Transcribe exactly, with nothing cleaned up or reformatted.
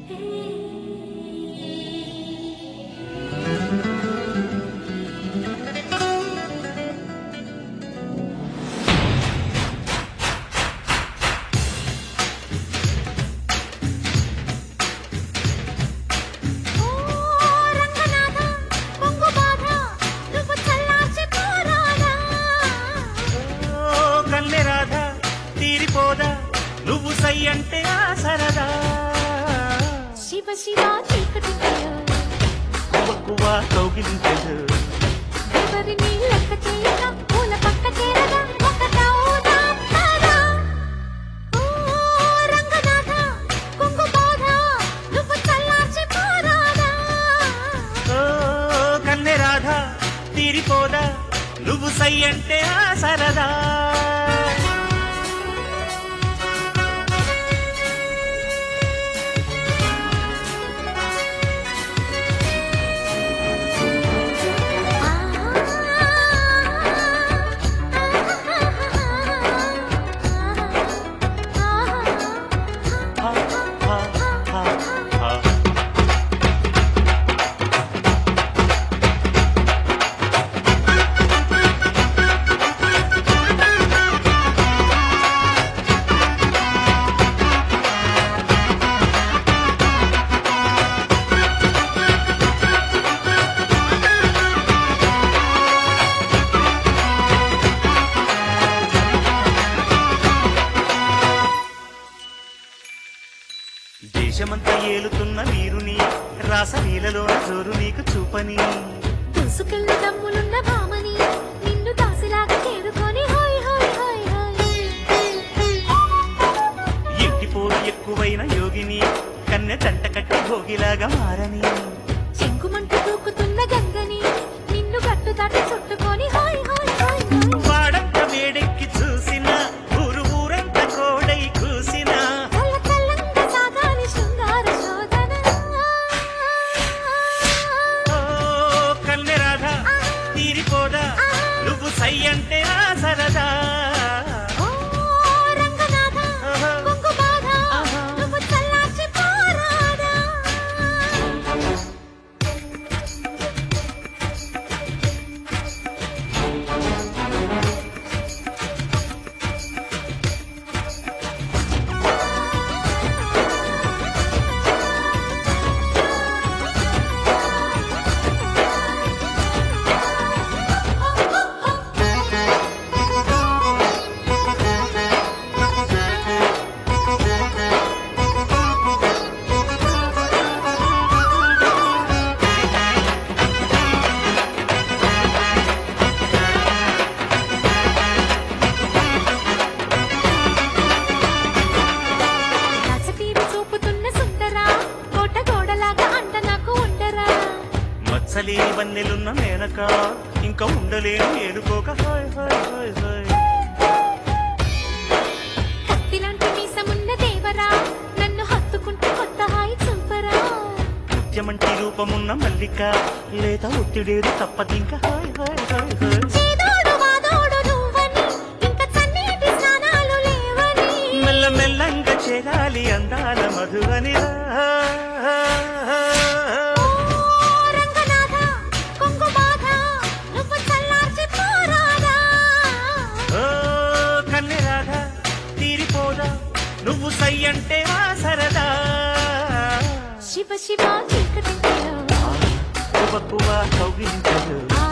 నువ్వు సై అంటే ఆ సరదా శివ శివ చీకటిలో కువ్వ కౌగిలించదు ఎవరిని లెక్క చేయక పూల పక్క చేరగా ఒకటవుదాం పదా. ఓ రంగనాథ కుంగుబాధ నువ్వు చల్లార్చి పోరాదా. ఓ కన్నె రాధ తీరిపోదా నువ్వు సై అంటే ఆ సరదా. దేశమంతా ఏలుతున్న వీరుని రాసలీలలోన జోరు నీకు చూపని దూసుకెళ్ళ దమ్ములున్న భామని నిన్ను దాసిలాగా చేరుకొని హాయ్ హాయ్ హాయ్ హాయ్. ఇంటిపోరు ఎక్కువైన యోగిని కన్నె తంట కట్టి భోగిలాగా మారని చెంగుమంటూ దూకుతున్న గంగని నిన్ను గట్టు దాటి చుట్టుకొని హాయ్ హాయ్ హాయ్ హాయ్. వాడంత వేడెక్కి చూసిన ఊరు ఊరంత కోడై కూసిన చల్ల చల్లంగా సాగాలి శృంగార శోధన. ఓ కన్నె రాధ తీరిపోదా నువ్వు సై అంటే ఆ సరదా. ఓ రంగనాథ కుంగుబాధ నువ్వు చల్లార్చి పోరాదా. మచ్చలేని వన్నెలున్న మేనక ఇంకా ఉండలేను ఏలుకోక హాయ్ హాయ్ హాయ్ హాయ్. కత్తిలాంటి మీసమున్న దేవరా నన్ను హత్తుకుంటూ కొత్త హాయి చూపరా. ముత్యమంటి రూపమున్న మల్లిక లేత ఒత్తిడేరు తప్పదింక హాయ్ హాయ్ హాయ్ హాయ్. చేదోడు వాదోడు నువ్వని ఇంకా చన్నీటి స్నానాలు లేవని మెల్ల మెల్లంగా చేరాలి అందాల మధువని నువ్వు సై అంటే ఆ సరదా. శివ శివ చీకటిలో కువ్వ కౌగిలించదు